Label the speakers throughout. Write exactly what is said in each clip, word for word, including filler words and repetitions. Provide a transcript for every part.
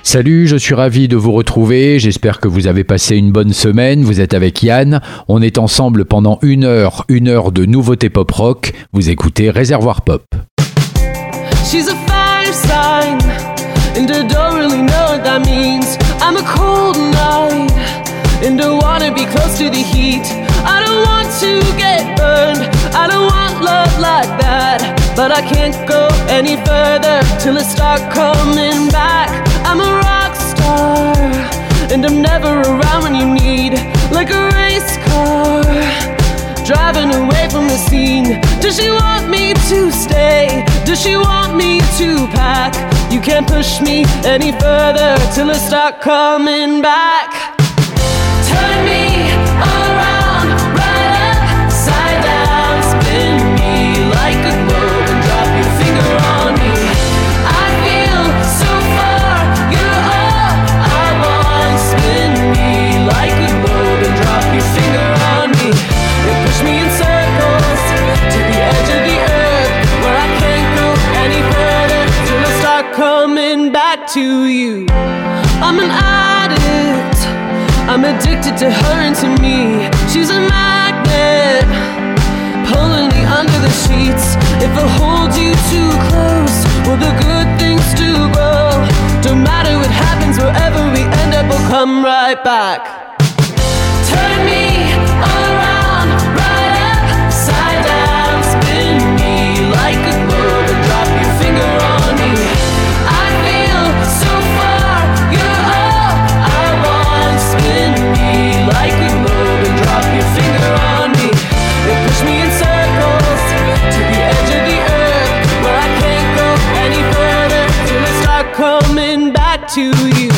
Speaker 1: Salut, je suis ravi de vous retrouver. J'espère que vous avez passé une bonne semaine. Vous êtes avec Yann. On est ensemble pendant une heure, une heure de nouveautés pop-rock. Vous écoutez Réservoir Pop.
Speaker 2: She's a fire sign, and I don't really know what that means. I'm a cold night, and I wanna be close to the heat. I don't want to get burned, I don't want love like that. But I can't go any further till I start coming back. I'm a rock star, and I'm never around when you need. Like a race car, driving away from the scene. Does she want me to stay? Does she want me to pack? You can't push me any further till I start coming back. Turn me around, right upside down, spin me like a globe and drop your finger on me. I feel so far, you're all I want. Spin me like a globe and drop your finger on me. You push me in circles to the edge of the earth, where I can't go any further till I start coming back to you. I'm an addict, I'm addicted to her and to me. She's a magnet, pulling me under the sheets. If I hold you too close, will the good things do grow? Don't matter what happens, wherever we end up, we'll come right back. Turn me around, right upside down, spin me like a globe and drop your finger on me. I feel so far, you're all I want. Spin me like a globe and drop your finger on me. You push me in circles to the edge of the earth, where I can't go any further till I start coming back to you.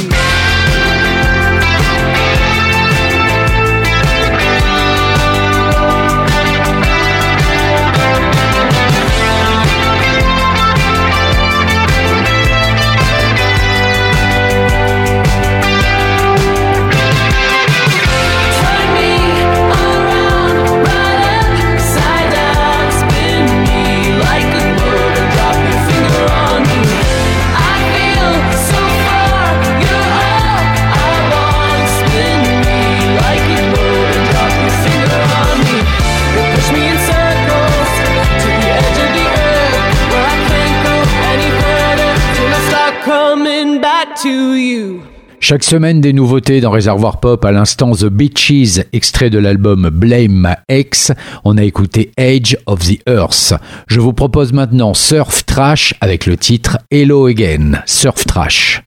Speaker 1: Chaque semaine, des nouveautés dans Réservoir Pop, à l'instant The Beaches, extrait de l'album Blame My Ex. On a écouté Age of the Earth. Je vous propose maintenant Surf Trash avec le titre Hello Again. Surf Trash.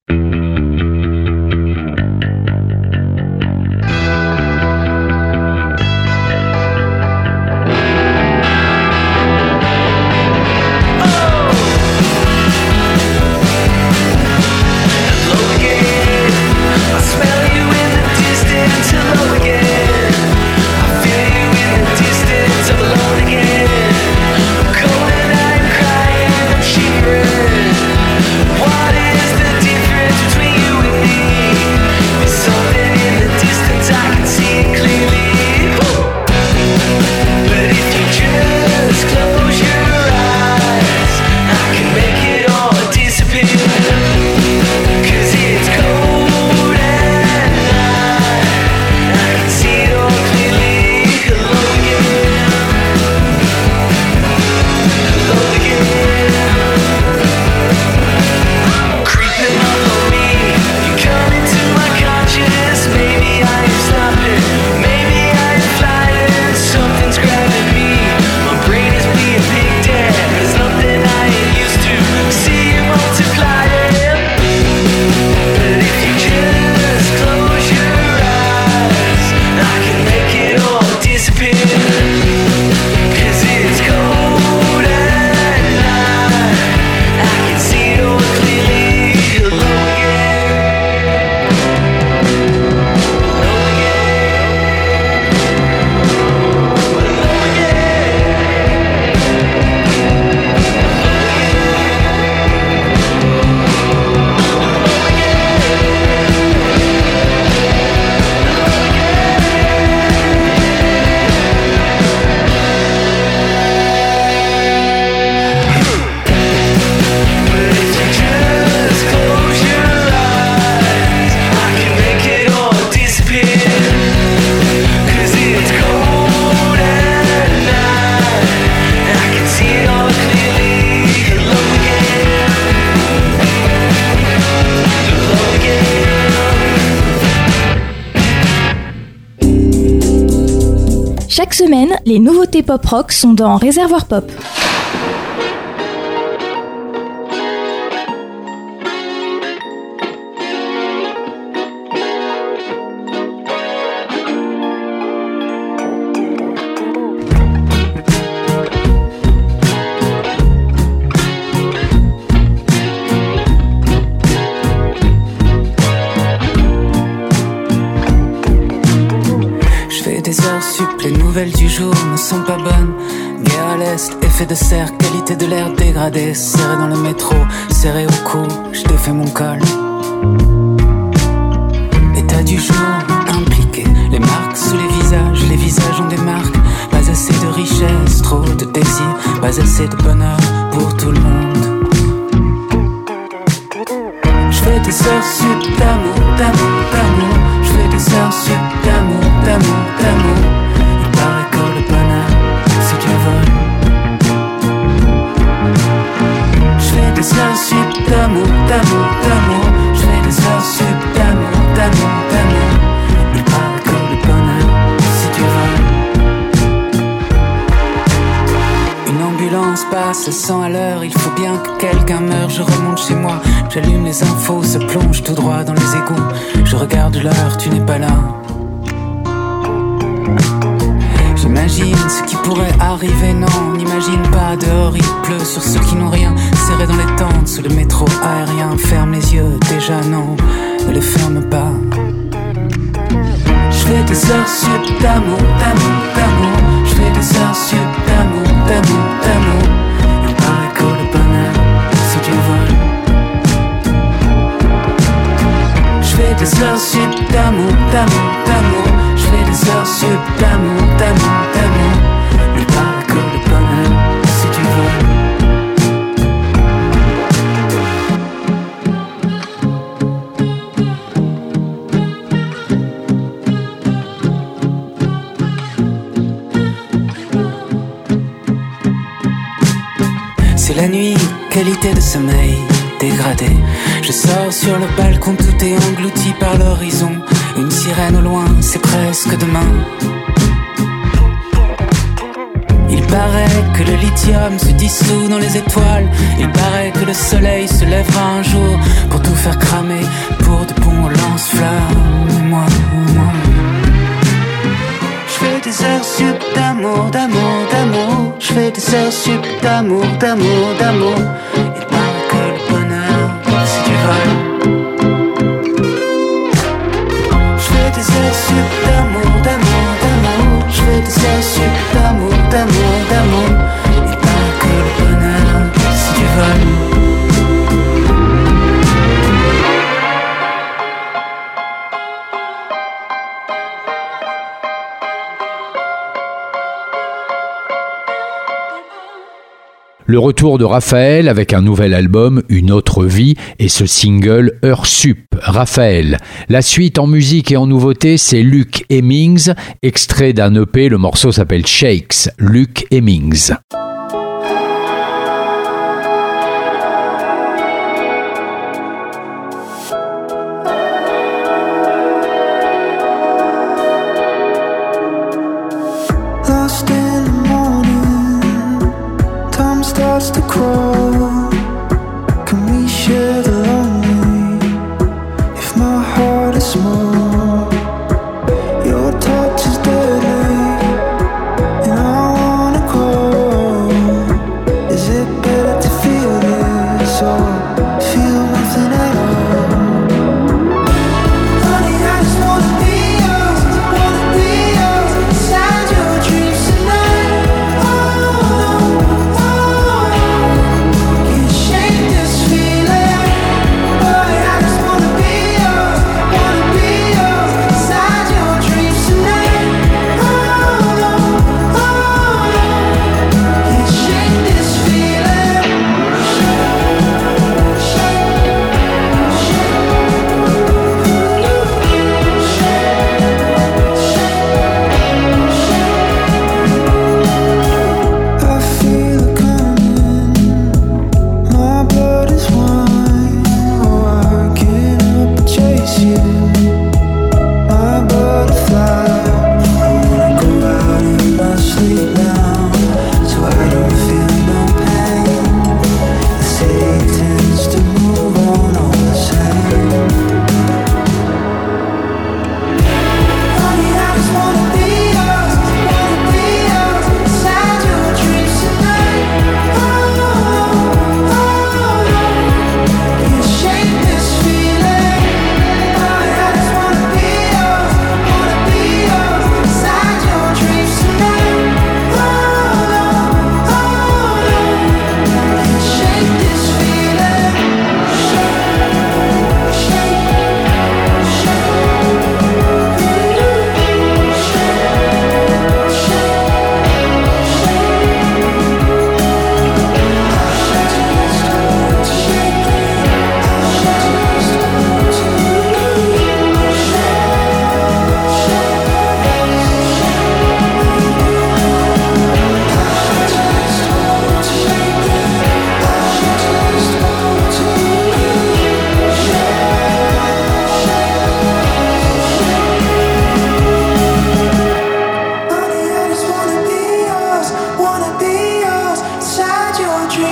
Speaker 3: What is the difference between you and semaine, les nouveautés pop-rock sont dans Réservoir Pop.
Speaker 4: Les nouvelles du jour ne sont pas bonnes. Guerre à l'est, effet de serre, qualité de l'air dégradée. Serré dans le métro, serré au cou, je défais mon col. État du jour, impliqué. Les marques sous les visages, les visages ont des marques. Pas assez de richesse, trop de désir. Pas assez de bonheur pour tout le monde. Je fais des heures sup d'amour, d'amour, d'amour. Je fais des heures sup d'amour, d'amour, d'amour. Des heures sup d'amour, d'amour, d'amour. Je fais des heures sup d'amour, d'amour, d'amour. Il paraît que le bonheur, si tu veux. Une ambulance passe à cent à l'heure. Il faut bien que quelqu'un meure. Je remonte chez moi, j'allume les infos, se plonge tout droit dans les égouts. Je regarde l'heure, tu n'es pas là. J'imagine ce qui pourrait arriver, non, n'imagine pas. Dehors il pleut sur ceux qui n'ont rien. Serré dans les tentes, sous le métro aérien. Ferme les yeux, déjà non, ne les ferme pas. Je fais des heures sup d'amour, d'amour, d'amour. Je fais des heures sup d'amour, d'amour, d'amour. Il paraît que le bonheur, si tu veux. Je fais des heures sup d'amour, d'amour, d'amour. Je fais des heures sup d'amour, d'amour, d'amour. Il paraît que le bonheur, si tu veux. C'est la nuit, qualité de sommeil dégradée. Je sors sur le balcon, tout est englouti par l'horizon. Une sirène au loin, c'est presque demain. Il paraît que le lithium se dissout dans les étoiles. Il paraît que le soleil se lèvera un jour pour tout faire cramer, pour de bons lance-flammes. Et moi, moi, je fais des heures sup d'amour, d'amour, d'amour. Je fais des heures sup d'amour, d'amour, d'amour. Il paraît que le bonheur, si tu veux. Je fais des heures sup d'amour, d'amour, d'amour. Je fais des heures sup d'amour, d'amour, d'amour. Il paraît que le bonheur, si tu veux.
Speaker 1: Le retour de Raphaël avec un nouvel album, Une autre vie, et ce single Heure Sup. Raphaël. La suite en musique et en nouveauté, c'est Luke Hemmings, extrait d'un E P, le morceau s'appelle Shakes. Luke Hemmings.
Speaker 5: Starts to crawl. Can we share the lonely? If my heart is small, your touch is deadly, and I wanna call. Is it better to feel this or feel nothing at all? Honey, I just wanna be yours, wanna be yours, inside your dreams tonight. Oh, oh.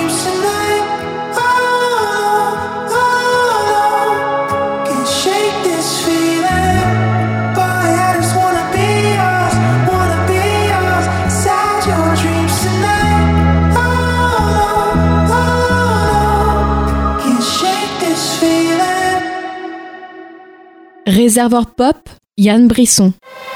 Speaker 5: dreams tonight. Oh, oh, oh. Can't shake this feeling. Boy, I just wanna be yours, wanna be yours. Inside your dreams tonight. Oh, oh, oh. Can't shake this feeling.
Speaker 3: Réservoir Pop, Yann Brisson.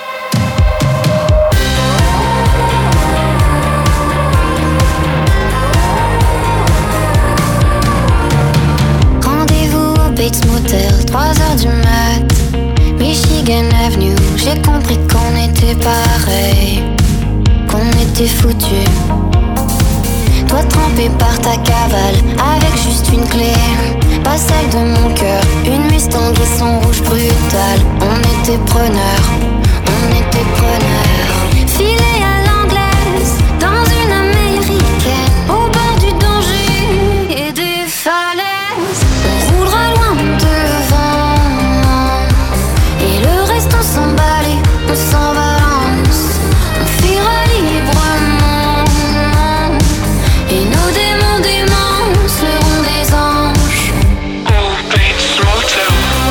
Speaker 6: Bates Motel, trois heures du mat, Michigan Avenue, j'ai compris qu'on était pareil, qu'on était foutus. Toi trempé par ta cavale, avec juste une clé, pas celle de mon cœur, une Mustang et son rouge brutal. On était preneurs, on était preneurs. Filé à l'anglaise, dans une américaine, au bord du danger et des falaises. On roulera loin devant, et le reste on s'emballe et on s'en balance. On fuira librement, et nos démons démons seront des anges.
Speaker 7: Oh, Bates Motel.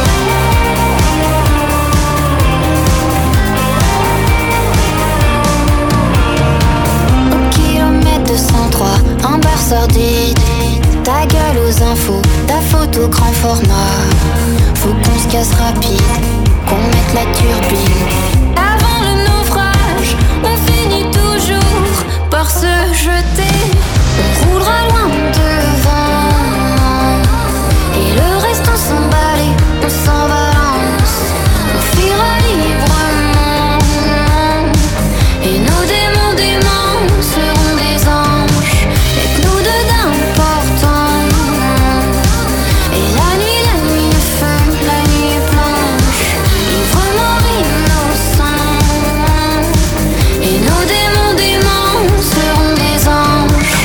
Speaker 6: Au kilomètre deux cent trois, un bar sordide, ta gueule aux infos, ta photo grand format. Faut qu'on se casse rapide, qu'on mette la turbine. Avant le naufrage, on finit toujours par se jeter. On roulera loin devant, et le reste on s'emballe et on s'en balance. On fuira librement, et nos démons démons seront des anges. Y'a que nous deux d'importants, et la nuit, la nuit est fun, la nuit est blanche. Livrement innocent, et nos démons démons seront des anges.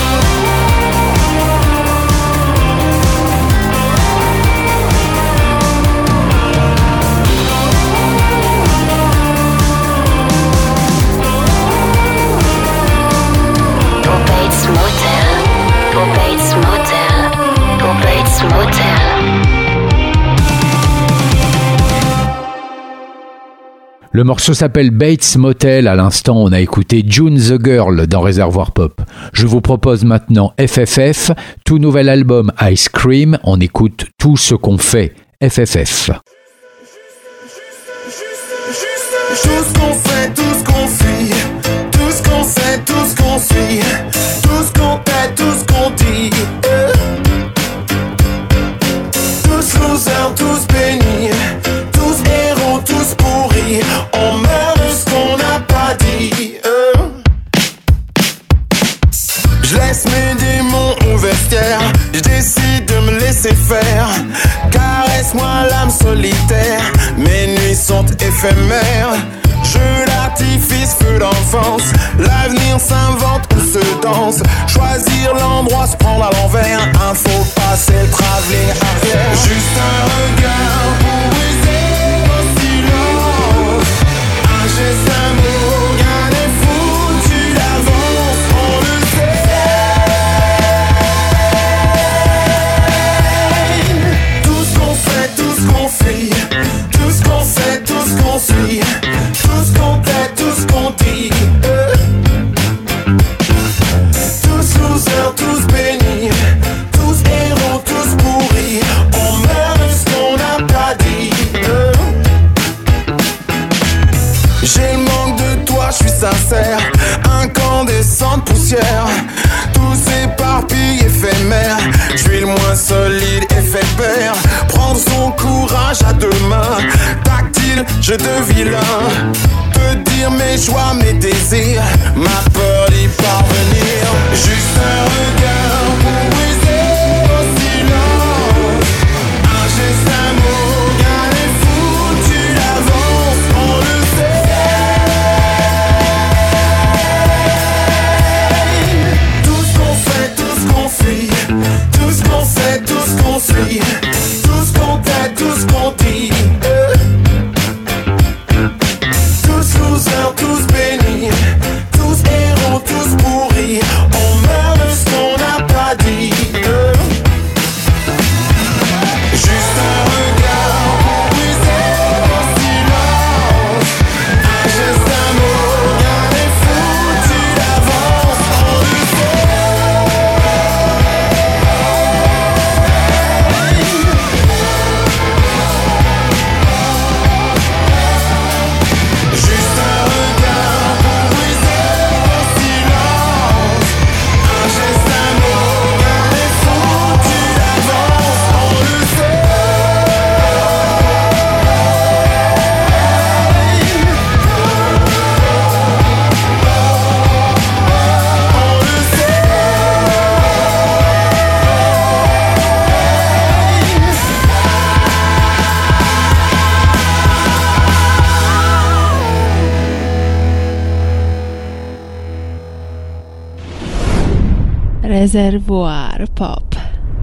Speaker 7: Au Bates Motel. Au Bates Motel. Au Bates Motel.
Speaker 1: Le morceau s'appelle Bates Motel. À l'instant, on a écouté June the Girl dans Réservoir Pop. Je vous propose maintenant F F F, tout nouvel album Ice Cream. On écoute Tout ce qu'on fait. F F F.
Speaker 5: Tout ce qu'on fait, tout ce qu'on fuit, tout ce qu'on sait, tout ce qu'on suit, tout ce qu'on fait, tout ce qu'on dit. euh. Tous losers, tous bénis, tous héros, tous pourris. On meurt de ce qu'on n'a pas dit. euh. Je laisse mes démons au vestiaire, je décide de me laisser faire. Caresse-moi l'âme solitaire, mes nuits sont éphémères. Jeu d'artifice, feu d'enfance, l'avenir s'invente ou se danse. Choisir l'endroit, se prendre à l'envers, un faux passé, le travelling arrière. Juste un regard pour briser au silence, un geste, un mot, rien n'est foutu d'avance, on le sait. Tout ce qu'on fait, tout ce qu'on fuit, tout ce qu'on sait, tout ce qu'on suit, tout ce qu'on fait, tout ce qu'on dit. euh. Tous losers, tous bénis, tous héros, tous pourris. On meurt de ce qu'on n'a pas dit. euh. J'ai le manque de toi, je suis sincère, incandescente poussière. Tout s'éparpille, éphémère. Je suis le moins solide et fait peur. Prendre son courage à deux mains, tactile, je de vilain. Te dire mes joies, mes désirs, ma peur d'y parvenir. Juste un regard pour briser au silence, un geste, un mot, rien n'est foutu d'avance, on le sait. Tout ce qu'on fait, tout ce qu'on fuit, tout ce qu'on sait, tout ce qu'on suit, tout ce qu'on fait, tout ce qu'on dit. euh. Tous losers, tous bénis, tous héros, tous pourris.
Speaker 3: Réservoir Pop.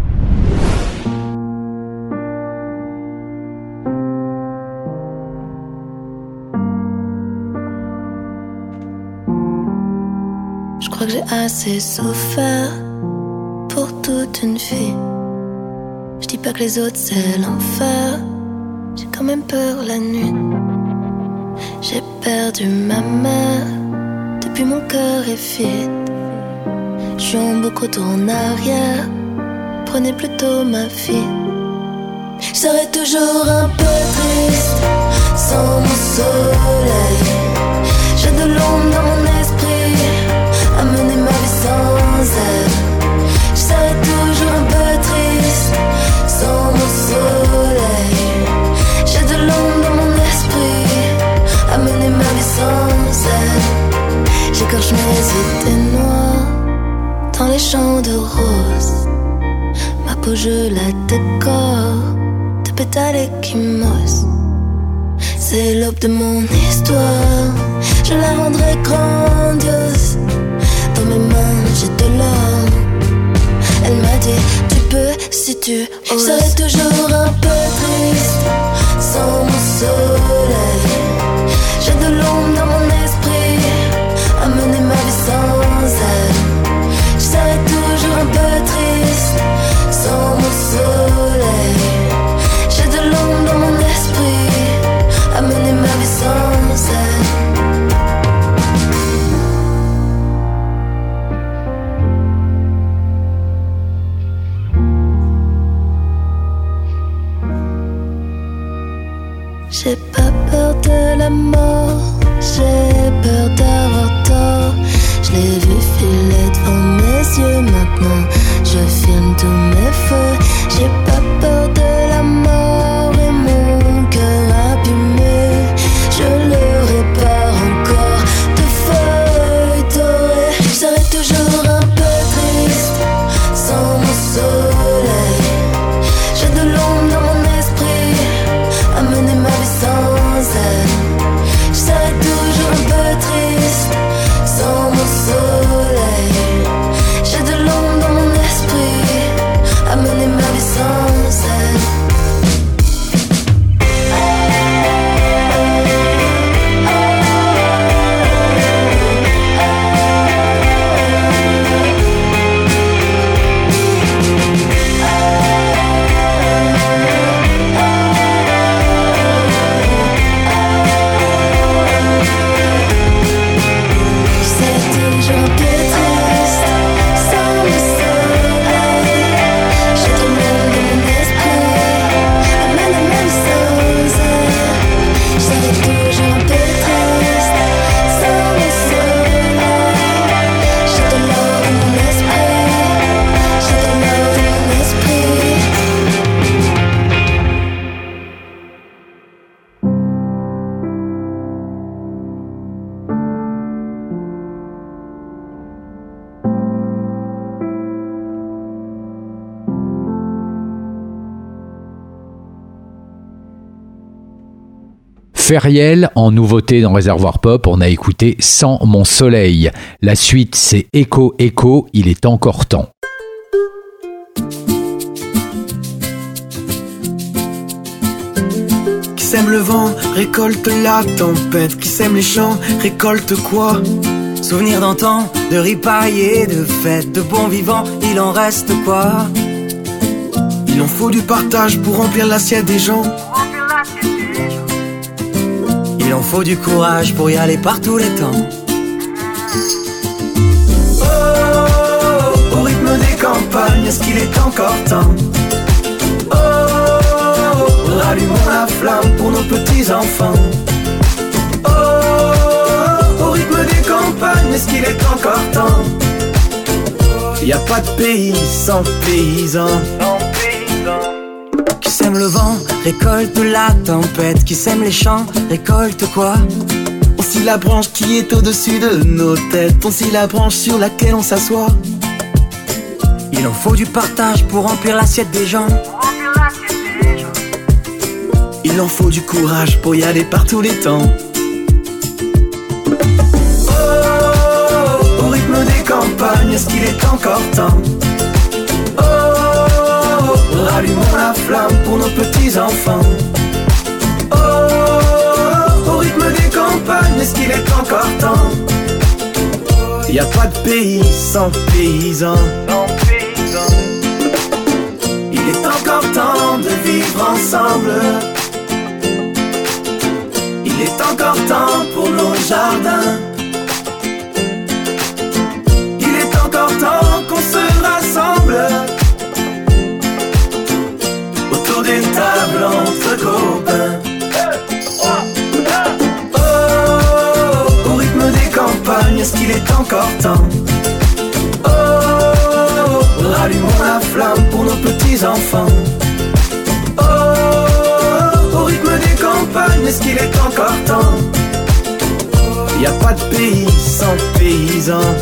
Speaker 6: Je crois que j'ai assez souffert pour toute une fille. Je dis pas que les autres c'est l'enfer, j'ai quand même peur la nuit. J'ai perdu ma mère, depuis mon cœur est vide. Je suis en beaucoup retour en arrière, prenez plutôt ma vie. Je serai toujours un peu triste sans mon soleil. J'ai de l'ombre dans mon esprit, à mener ma vie sans elle. Je serai toujours un peu triste sans mon soleil. J'ai de l'ombre dans mon esprit, à mener ma vie sans elle. J'écorche mes idées noires dans les champs de roses. Ma peau je la décore de pétales échymoses. C'est l'aube de mon histoire, je la rendrai grandiose. Dans mes mains j'ai de l'or. Elle m'a dit tu peux si tu oses. Je serai toujours un peu triste sans mon soleil. J'ai de l'ombre dans mon esprit, à mener ma vie sans elle. Je serai toujours un peu triste sans mon soleil. J'ai de l'ombre dans mon esprit, à mener ma vie sans elle. J'ai pas peur de la mort, j'ai peur d'avoir tort. Je l'ai vu filer devant mes yeux, maintenant je filme tous mes feux. J'ai pas peur de la mort et mon cœur abîmé, je le répare encore de feuilles dorées. Je serai toujours un peu triste sans mon soleil. J'ai de l'ombre dans mon esprit, à mener ma vie sans elle. Je serai toujours un peu triste sans mon soleil. J'ai de l'ombre dans mon esprit, à mener ma vie sans elle.
Speaker 1: Feriel, en nouveauté dans Réservoir Pop, on a écouté Sans mon soleil. La suite, c'est Echo Echo, il est encore temps.
Speaker 8: Qui sème le vent, récolte la tempête. Qui sème les champs, récolte quoi?
Speaker 9: Souvenir d'antan, de ripailles, de fêtes, de bons vivants, il en reste quoi?
Speaker 8: Il en faut du partage pour remplir l'assiette des gens.
Speaker 9: Il en faut du courage pour y aller par tous les temps.
Speaker 8: Oh, au rythme des campagnes, est-ce qu'il est encore temps? Oh, rallumons la flamme pour nos petits-enfants. Oh, au rythme des campagnes, est-ce qu'il est encore temps? Y a pas de pays sans paysans.
Speaker 9: Qui sème le vent, récolte la tempête. Qui sème les champs, récolte quoi?
Speaker 8: On scie la branche qui est au-dessus de nos têtes. On scie la branche sur laquelle on s'assoit.
Speaker 9: Il en faut du partage pour remplir l'assiette des gens.
Speaker 8: Il en faut du courage pour y aller par tous les temps. Oh, au rythme des campagnes, campagnes, est-ce qu'il est encore temps? Oh, rallumons la flamme pour nos petits-enfants. Oh, au rythme des campagnes, est-ce qu'il est encore temps? Y a pas de pays sans paysans. Il est encore temps de vivre ensemble. Il est encore temps pour nos jardins. Il est encore temps qu'on se rassemble autour d'une table entre copains. Oh, au rythme des campagnes, est-ce qu'il est encore temps? Oh, rallumons la flamme pour nos petits-enfants. Oh, au rythme des campagnes, est-ce qu'il est encore temps? Y a pas de pays sans paysans.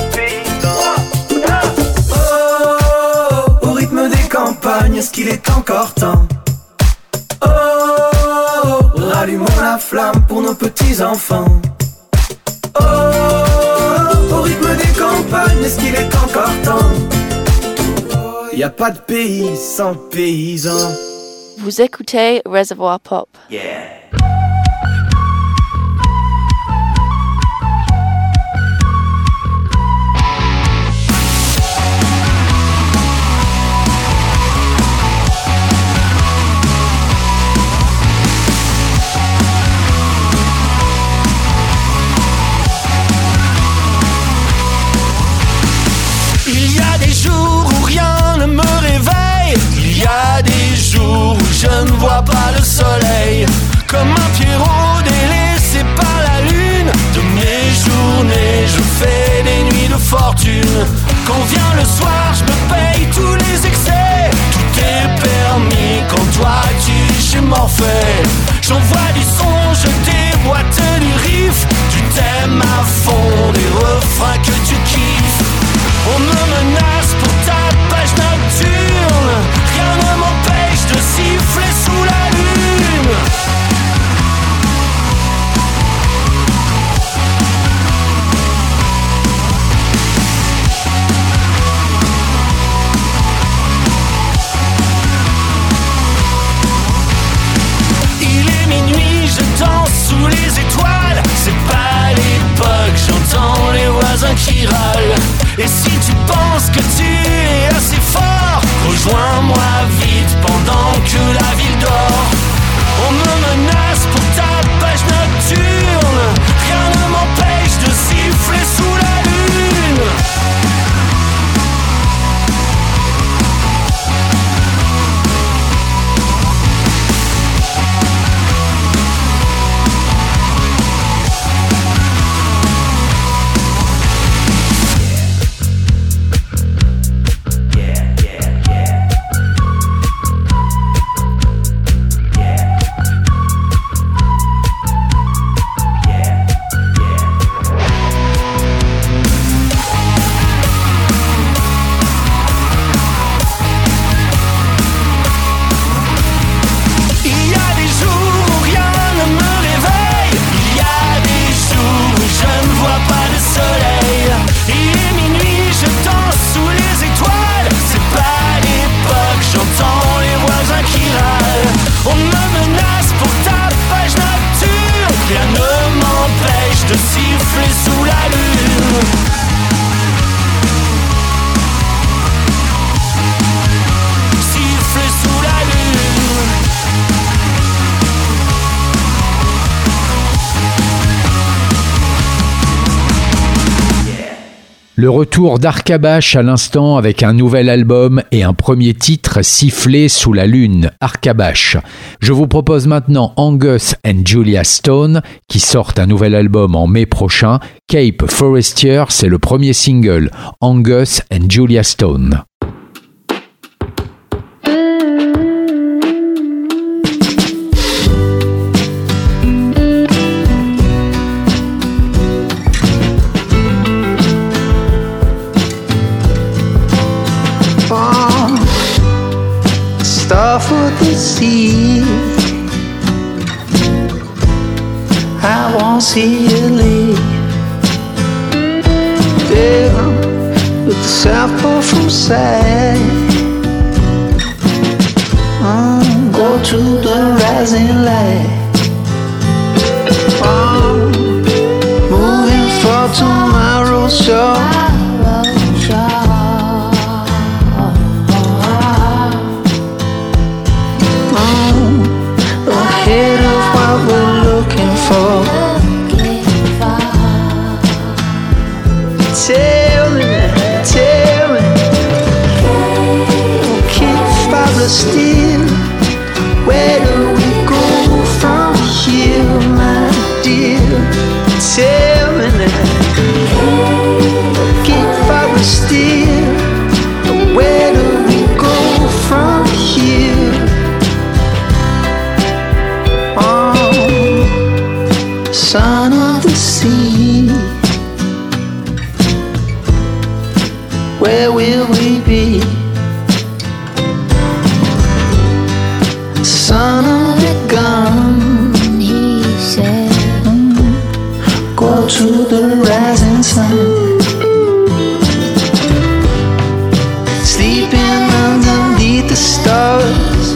Speaker 8: Oh, au rythme des campagnes, est-ce qu'il est encore temps? Oh, rallumons la flamme pour nos petits-enfants. Oh, au rythme des campagnes, est-ce qu'il est encore temps? Y a pas de pays sans paysans.
Speaker 10: Vous écoutez Reservoir Pop.
Speaker 8: Yeah.
Speaker 11: Il y a des jours où rien ne me réveille. Il y a des jours où je ne vois pas le soleil. Comme un pierrot délaissé par la lune. De mes journées je fais des nuits de fortune. Quand vient le soir je me paye tous les excès. Tout est permis quand toi tu chez Morphée. J'envoie du son, je déboîte du riff. Tu t'aimes à fond des refrains que tu kiffes. On me menace pour ta page nocturne. Rien ne m'empêche de siffler sous la lune. Il est minuit, je danse sous les étoiles. C'est pas l'époque, j'entends les voisins qui râlent. Et si tu penses que tu es assez fort, rejoins-moi vite pendant que la ville dort. On me menace pour ta page nocturne. Rien ne m'empêche de siffler sous la lune.
Speaker 1: Le retour d'Arkabash à l'instant avec un nouvel album et un premier titre, Sifflé sous la lune, Arkabash. Je vous propose maintenant Angus and Julia Stone qui sortent un nouvel album en mai prochain. Cape Forestier, c'est le premier single, Angus and Julia Stone.
Speaker 5: Stuff with the sea, I won't see you leave. Damn, with the sample from sight. Mm, go to the rising light. Mm, moving for tomorrow's show. Mm, ahead of what we're looking for. Tell me, tell me, keep fire still. Where do we go from here, my dear? Tell me now, keep fire still. Where do we go from here? Oh, son of the sea. Where will we be? Son of the gun, he said. Mm, go to the rising sun. Sleeping underneath the stars.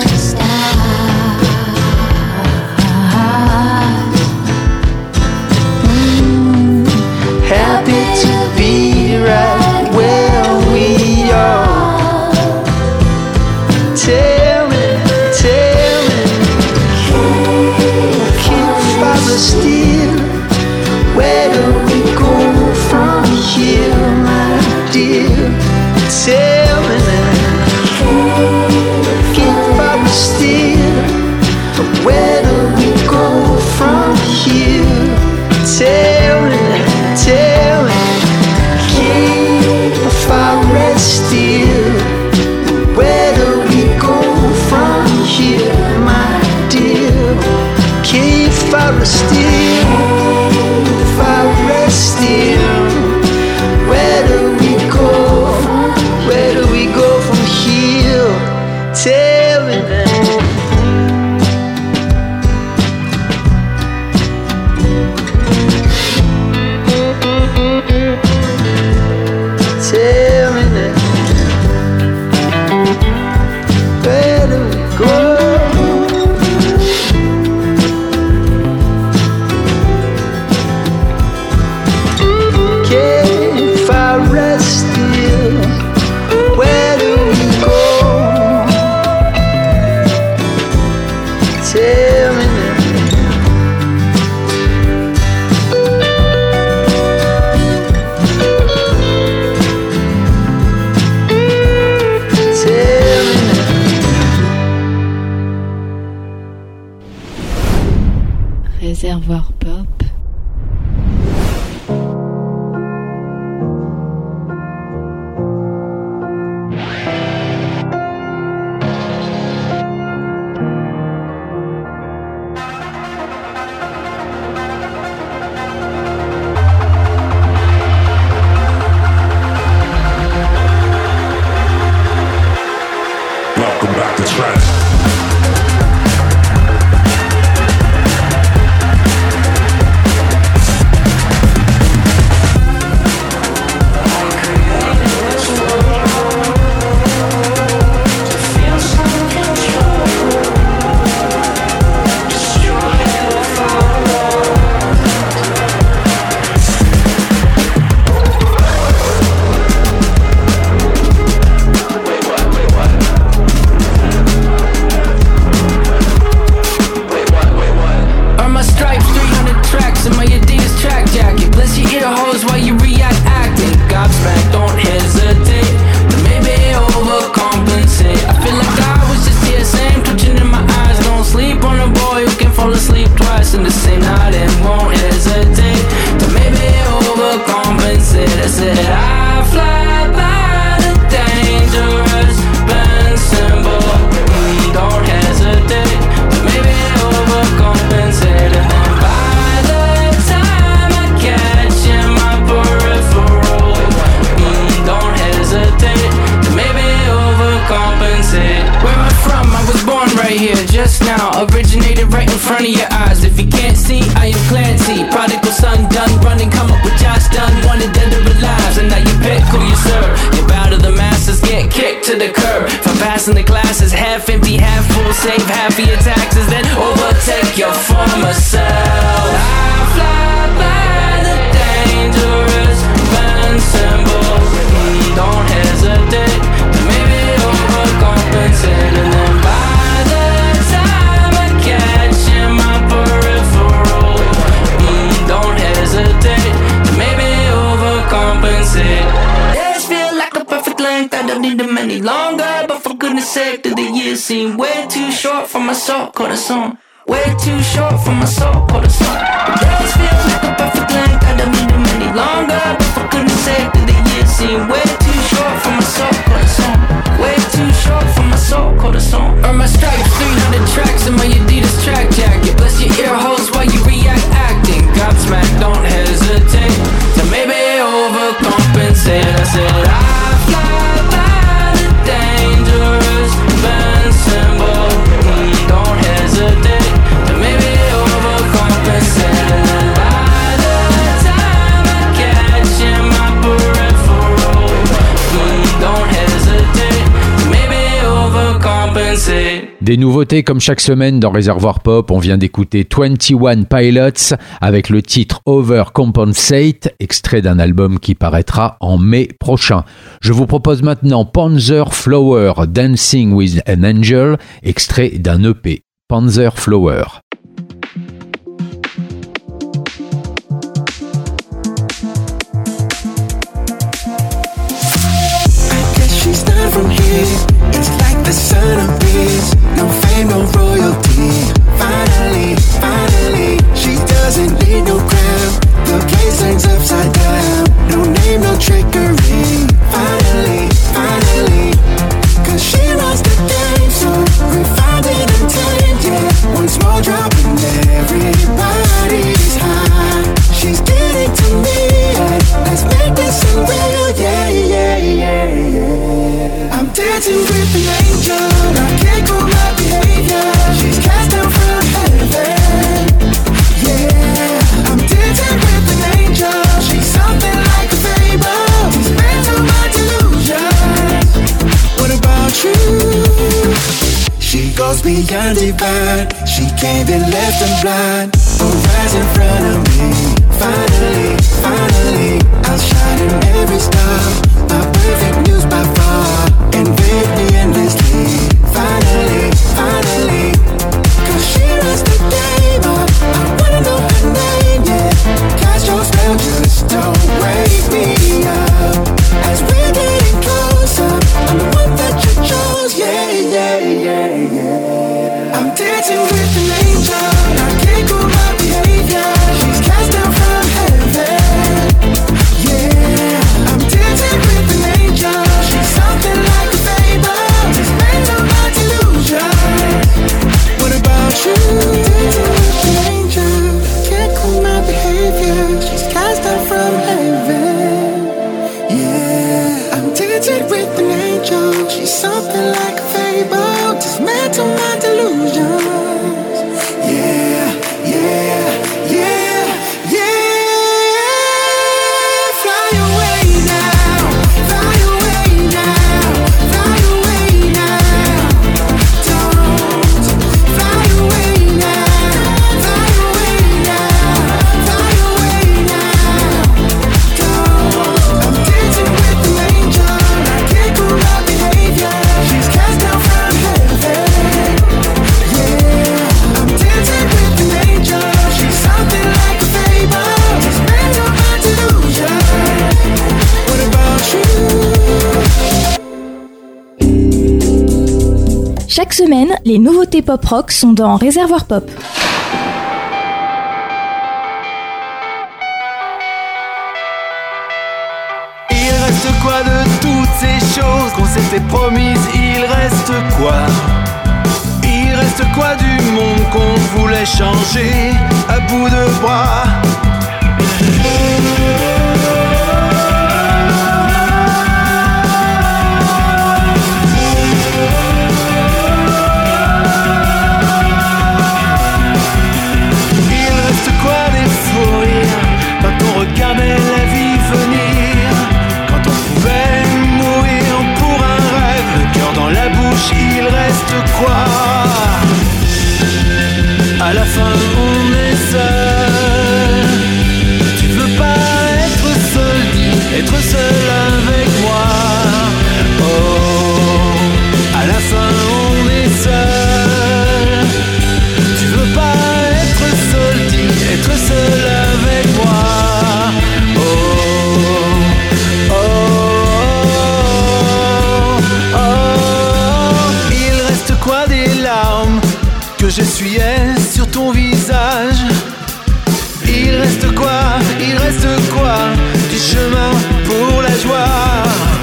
Speaker 5: Mm, happy to be right where we are. Tell me, tell me, keep fire still. Where do we go from here, my dear? Tell me now, keep fire still. Where do we go from here? Tell me, tell me, keep the fire still. Where do we go from here, my dear? Keep fire still, fire still. Where do we go? Where do we go from here? Tell me now. Tell me now, where do we go? Can't fire still. Where do we go? Tell me now.
Speaker 3: Réservoir Pop.
Speaker 11: Welcome back to trance.
Speaker 4: class and the glass is half empty, half full. Save half of your taxes, then overtake your former self. I fly by the dangerous band symbol. Mm, don't hesitate to maybe overcompensate, and then by the time I catch in my peripheral, mm, don't hesitate to maybe overcompensate. Days feel like a perfect length, I don't need them any longer, but for goodness sake, do the years seem way too short for my soul, corazón. Way too short for my soul, corazón. Days feel like a perfect length, I don't need them any longer, but for goodness sake, do the years seem way too short for my soul, corazón. Way too short for my soul, corazón. Earn my stripes, three hundred tracks in my Adidas track jacket. Bless your ear holes while you react acting. Godsmack, don't hesitate to maybe overcompensate. I said I fly by the dangerous band symbol. Mm, don't hesitate to maybe overcompensate. And then by the time I catch in my peripheral, mm, don't hesitate to maybe overcompensate.
Speaker 1: Des nouveautés comme chaque semaine dans Réservoir Pop, on vient d'écouter vingt et un Pilots avec le titre Overcompensate, extrait d'un album qui paraîtra en mai prochain. Je vous propose maintenant Panzer Flower, Dancing with an Angel, extrait d'un E P. Panzer Flower.
Speaker 5: From here, it's like the centerpiece. No fame, no royalty. Finally, finally, she doesn't need no crown. The place turns upside down. No name, no trickery. Finally, finally, cause she runs the game, so refined and untamed. Yeah, one small drop and everybody's high. She's getting to me, yeah. Let's make this unreal. Yeah, yeah, yeah, yeah. I'm dancing with an angel, I can't control my behavior. She's cast down from heaven. Yeah, I'm dancing with an angel. She's something like a fable. Dismantle my delusions. What about you? She goes beyond divine. She can't be left and blind. Will rise in front of me. Finally, finally, I'll shine in every star. My perfect news by far. Invade me endlessly. Finally, finally, cause she runs the game up. I wanna know her name, yeah. Cast your spell, just don't wake me up. As we're getting closer, I'm the one that you chose, yeah, yeah, yeah, yeah. I'm dancing with an angel, I can't control my behavior. She's cast down from heaven. Yeah, I'm dancing with an angel. She's something like a fable. Dismantle my delusions. What about you? Dancing with an angel, can't control my behavior. She's cast down from heaven. Yeah, I'm dancing with an angel. She's something like a fable. Dismantle my delusions. Yeah, yeah, yeah, yeah. Fly away now, fly away now, fly away now. Don't fly away now, fly away now, fly away now. Don't. I'm dancing with an angel. I can't control my behavior. She's cast down from heaven. Yeah, I'm dancing with an angel. She's something like a fable. Dismantle my delusions. What about you?
Speaker 3: Chaque semaine, les nouveautés pop-rock sont dans Réservoir Pop.
Speaker 11: Il reste quoi de toutes ces choses qu'on s'était promises? Il reste quoi? Il reste quoi du monde qu'on voulait changer à bout de bras? Il reste quoi des fous rires quand on regardait la vie venir? Quand on pouvait mourir pour un rêve, le cœur dans la bouche, reste quoi? À la fin on est seul. Tu veux pas être seul, dis, être seul avec moi. Oh, à la fin on est seul. Tu veux pas être seul, dis, être seul avec moi. Oh, oh, oh, oh. Il reste quoi des larmes que j'essuyais sur ton visage? Il reste quoi, il reste quoi du chemin pour la joie?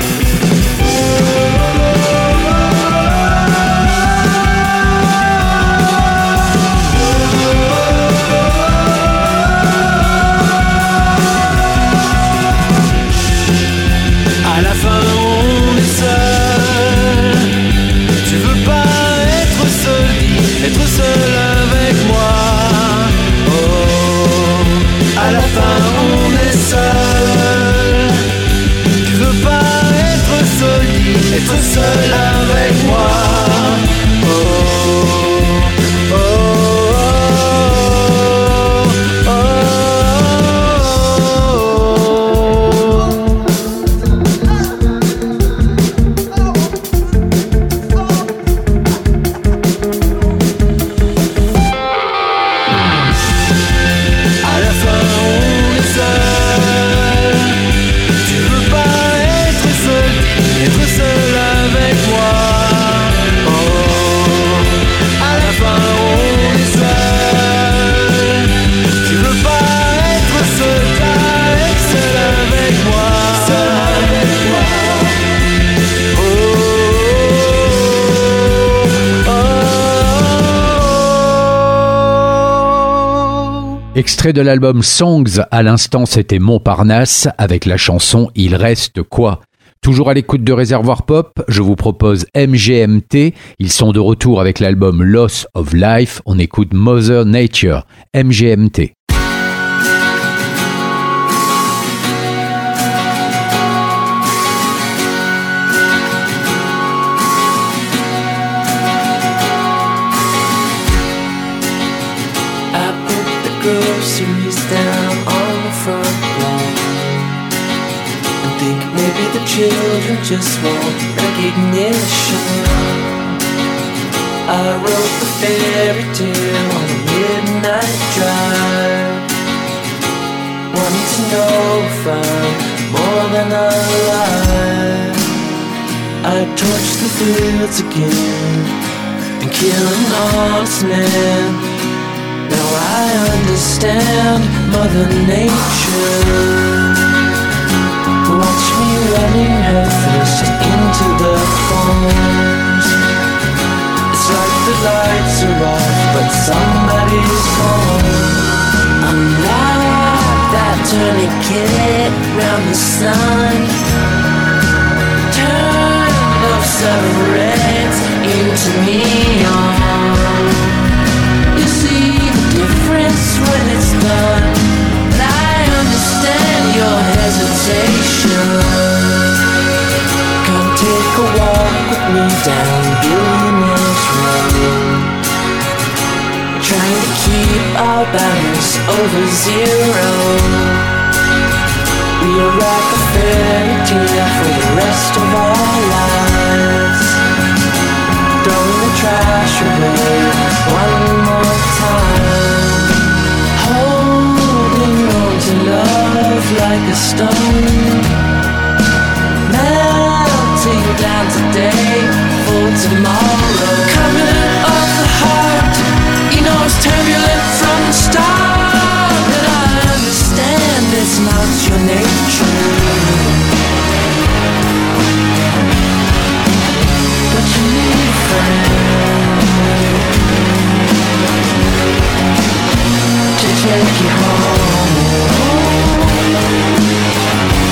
Speaker 11: À la fin on est seul. Tu veux pas être seul, dis, être seul avec moi. Oh, à la fin on est seul. Tu veux pas être seul, dis, être seul avec moi. Oh, oh, oh, oh, oh. À la fin on est seul. Tu veux pas être seul, être seul avec moi. Oh, à la fin on est seul. Tu veux pas être seul, pas être seul avec moi. Seul avec moi.
Speaker 1: Extrait de l'album Songs, à l'instant c'était Montparnasse avec la chanson Il reste quoi? Toujours à l'écoute de Réservoir Pop, je vous propose M G M T, ils sont de retour avec l'album Loss of Life, on écoute Mother Nature, M G M T.
Speaker 12: I put the groceries down on the front lawn and think maybe the children just want recognition. I wrote the fairy tale on a midnight drive, wanting to know if I'm more than alive. I torched the fields again and kill an honest man. Now I understand Mother Nature. Watch me running headfirst into the thorns. It's like the lights are off, but somebody's home. I'm like that tourniquet round the sun. Turn of seven reds into neon. You see difference when it's done, and I understand your hesitation. Come take a walk with me down Billionaires Road, trying to keep our balance over zero. We are like a fairy tale for the rest of our lives. Throwing the trash away one more time, holding on to love like a stone, melting down today for tomorrow. Coming off the heart, you know it's turbulent from the start, but I understand it's not your nature. But you need a friend to take you home.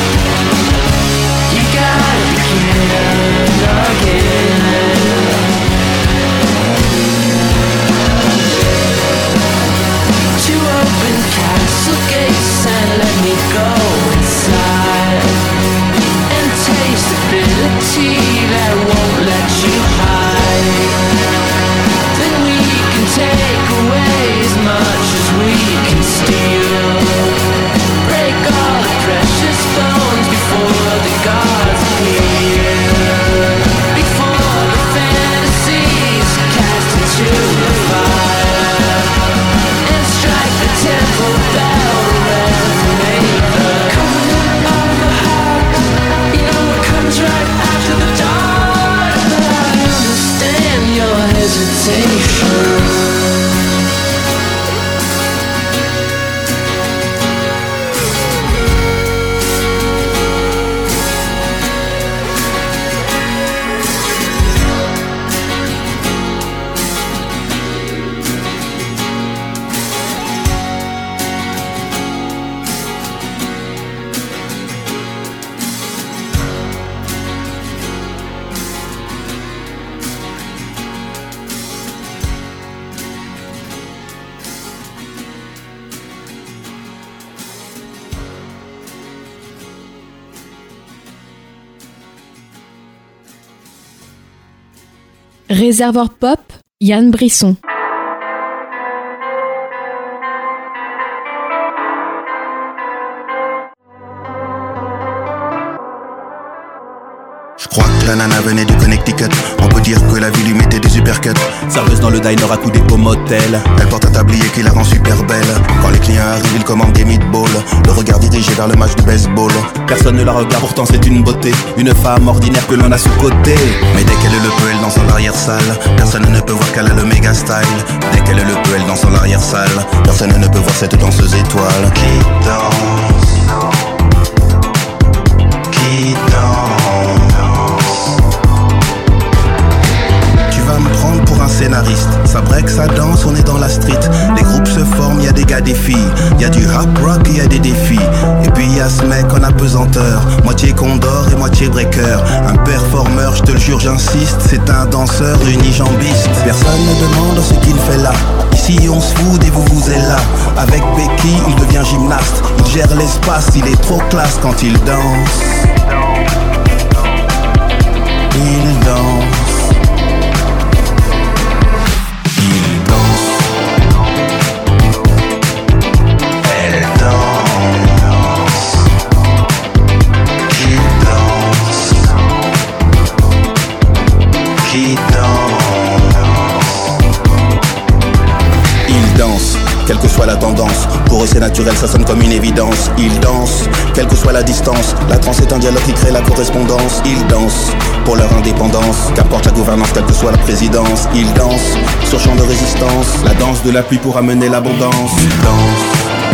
Speaker 3: Réservoir Pop, Yann Brisson.
Speaker 13: Je crois que la nana venait du Connecticut. On peut dire que la vie lui mettait des uppercuts.
Speaker 14: Serveuse dans le diner à coups des au motel.
Speaker 13: Elle porte un tablier qui la rend super belle. Quand les clients arrivent, ils commandent des meatballs. Le regard dirigé vers le match de baseball.
Speaker 14: Personne ne la regarde, pourtant c'est une beauté. Une femme ordinaire que l'on a sous-côté.
Speaker 13: Mais dès qu'elle le peut, elle danse en l'arrière-salle. Personne ne peut voir qu'elle a le méga style. Dès qu'elle le peut, elle danse en l'arrière-salle. Personne ne peut voir cette danseuse étoile. Qui danse, qui danse. Me prendre pour un scénariste, ça break, ça danse, on est dans la street. Les groupes se forment, y a des gars, des filles. Y a du rap rock, y a des défis. Et puis y a ce mec en apesanteur, moitié condor et moitié breaker. Un performeur, je te le jure, j'insiste. C'est un danseur unijambiste. Personne ne demande ce qu'il fait là. Ici on se fout et vous vous êtes là. Avec Becky, il devient gymnaste. Il gère l'espace, il est trop classe quand il danse. Il danse. Quelle que soit la tendance, pour eux c'est naturel, ça sonne comme une évidence. Ils dansent, quelle que soit la distance. La trance est un dialogue qui crée la correspondance. Ils dansent pour leur indépendance, qu'importe la gouvernance, quelle que soit la présidence. Ils dansent sur champ de résistance. La danse de la pluie pour amener l'abondance. Ils dansent.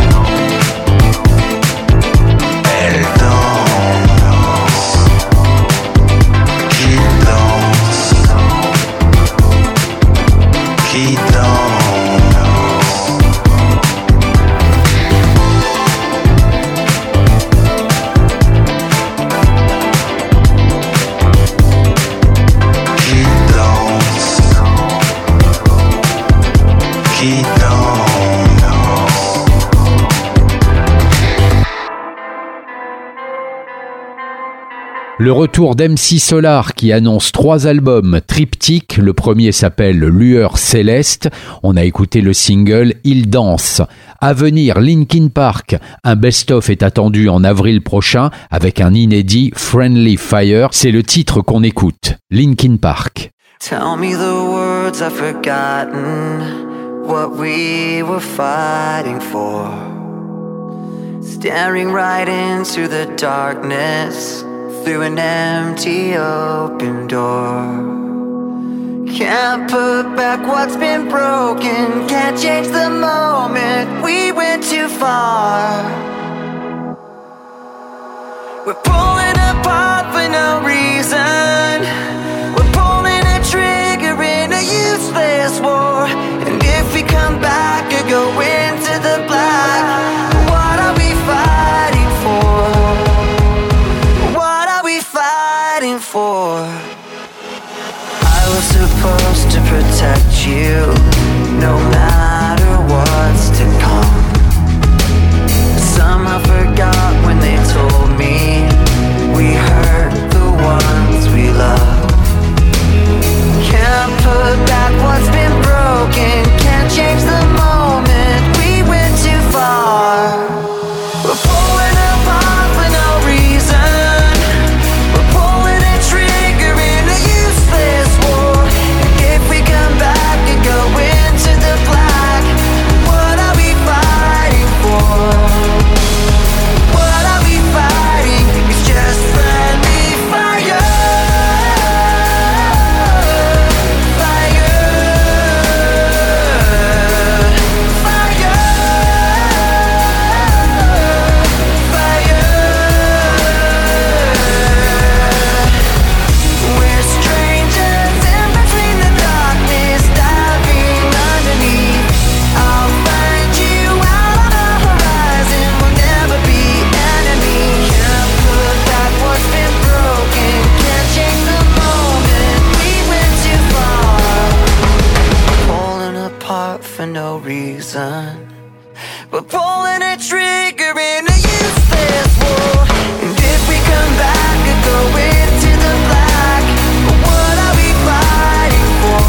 Speaker 1: Le retour d'M C Solar qui annonce trois albums triptyques. Le premier s'appelle Lueur Céleste. On a écouté le single Il Danse. À venir, Linkin Park. Un best-of est attendu en avril prochain avec un inédit Friendly Fire. C'est le titre qu'on écoute. Linkin Park.
Speaker 15: Tell me the words I've forgotten, what we were fighting for. Staring right into the darkness, through an empty open door. Can't put back what's been broken, can't change the moment, we went too far. We're pulling apart for no reason, we're pulling a trigger in a useless war. And if we come back or go into the black, what are we fighting for? For I was supposed to protect you, no matter what's to come. Somehow forgot when they told me we hurt the ones we love. Can't put back what's been broken, can't change the moment, we went too far. We're pulling apart for no reason. For no reason, we're pulling a trigger in a useless war. And if we come back and go into the black, what are we fighting for?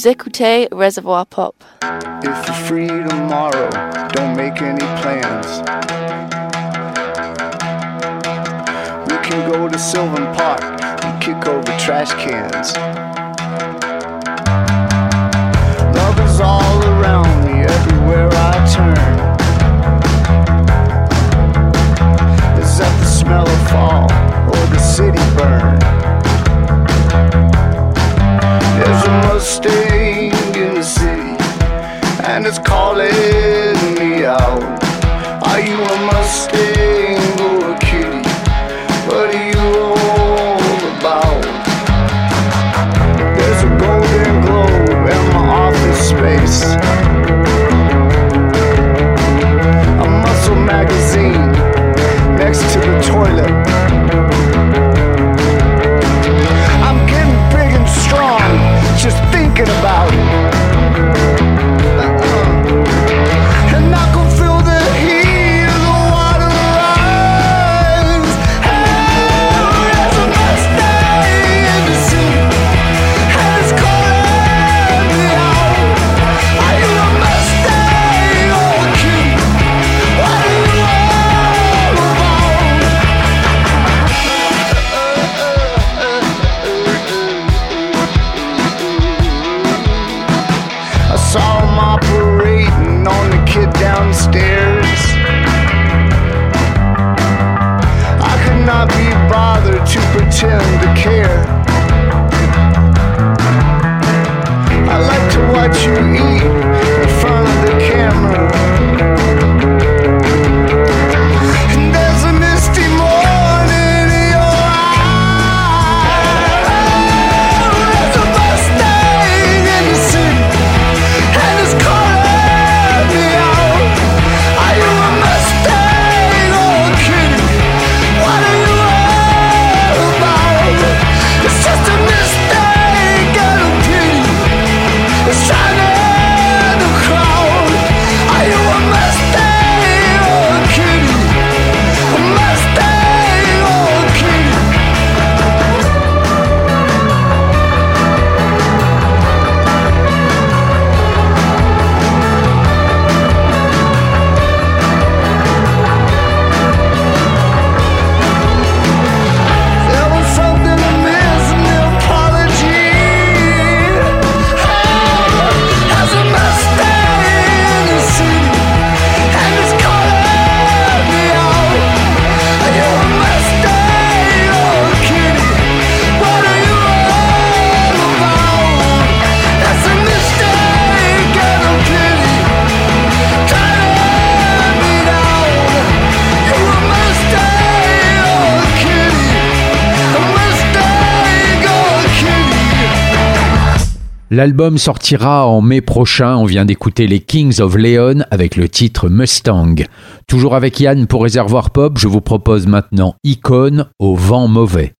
Speaker 10: Vous écoutez Reservoir Pop.
Speaker 16: If you're free tomorrow, don't make any plans. We can go to Sylvan Park and kick over trash cans. Love is all around me, everywhere I turn. Is that the smell of fall or the city burn? There's a Mustang in the city, and it's calling me out. Are you a Mustang or a kitty? What are you all about? There's a golden globe in my office space, a muscle magazine next to the toilet. I'm getting big and strong just thinking about it. And I can feel the heat of the water rise. Hey, there's a Mustang in the city, and it's calling me out. Are you a Mustang or a kitty? What are you all about? I saw him operating on the kid downstairs. I could not be bothered to pretend to care. I like to watch you eat in front of the camera. And there's a misty morning in your eyes. There's a Mustang in the city, and it's calling me out. Are you a Mustang or a kitty? What are you all about? It's just a mistake and a pity. It's shining in the crowd. Are you a Mustang or a kitty? A Mustang or a kitty? There was something amiss in the apology. There's a Mustang in the city, and it's calling me out. Are you a Mustang or a kitty? What are you all about? That's a mistake and a pity, turning me down. You a Mustang or a kitty? A Mustang or a kitty?
Speaker 1: L'album sortira en mai prochain. On vient d'écouter les Kings of Leon avec le titre Mustang. Toujours avec Yann pour Réservoir Pop, je vous propose maintenant Icône au vent mauvais.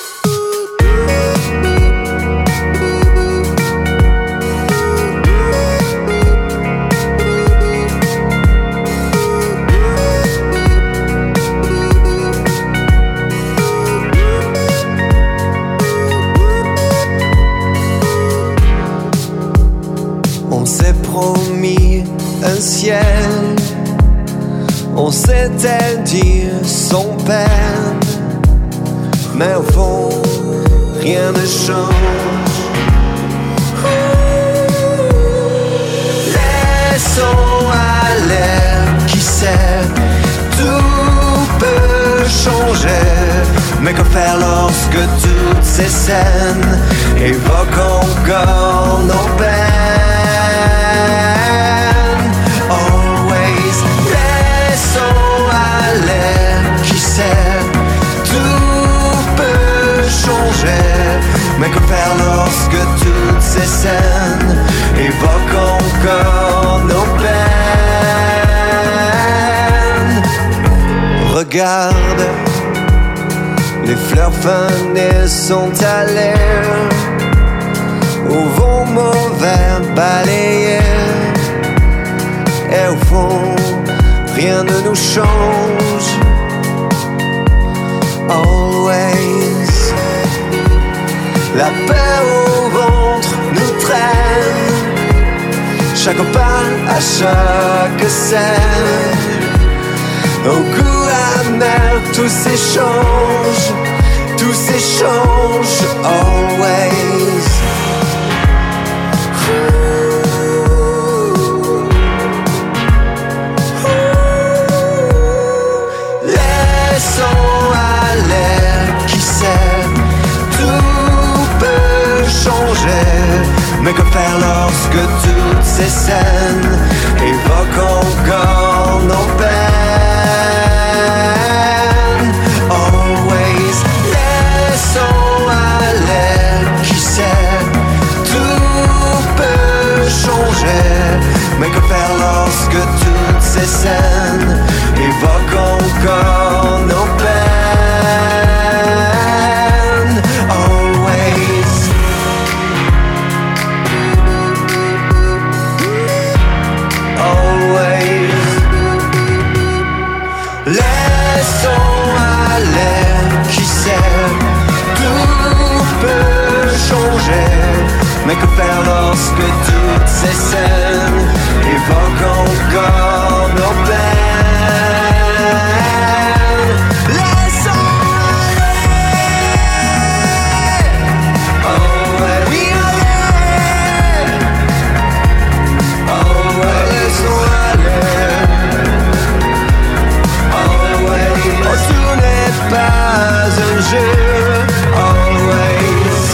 Speaker 17: On s'est promis un ciel, on s'était dit sans peine, mais au fond, rien ne change. Laissons aller, qui sait, tout peut changer. Mais que faire lorsque toutes ces scènes évoquent encore nos peines? Always, laissons aller, qui sait, tout peut changer. Mais que faire lorsque toutes ces scènes évoquent encore nos peines? Regarde, les fleurs fanées sont allées au vent mauvais balayé. Et au fond, rien ne nous change. Always, la paix au ventre nous traîne. Chaque pas à chaque scène, au goût amer, tout s'échange, tout s'échange, always. Laissons aller, qui sait, tout peut changer. Mais que faire lorsque toutes ces scènes évoquent encore nos peines? Always, laissons aller, qui sait, tout peut changer. Mais que faire lorsque toutes ces scènes évoquent encore nos peines? Always. Always. Laissons aller, qui sait, tout peut changer. Mais que faire lorsque toutes ces scènes évoquent encore nos peines? Laissons aller. Always. We aller. Always. Laissons aller. Always. Oh, tout n'est pas un jeu. Always.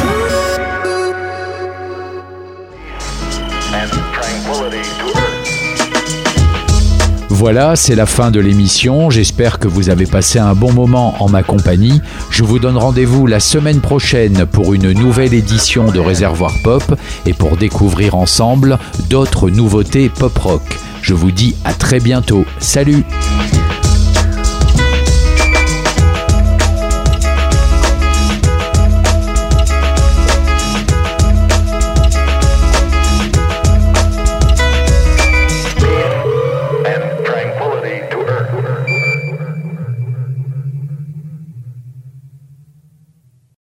Speaker 1: Voilà, c'est la fin de l'émission. J'espère que vous avez passé un bon moment en ma compagnie. Je vous donne rendez-vous la semaine prochaine pour une nouvelle édition de Réservoir Pop et pour découvrir ensemble d'autres nouveautés pop-rock. Je vous dis à très bientôt. Salut!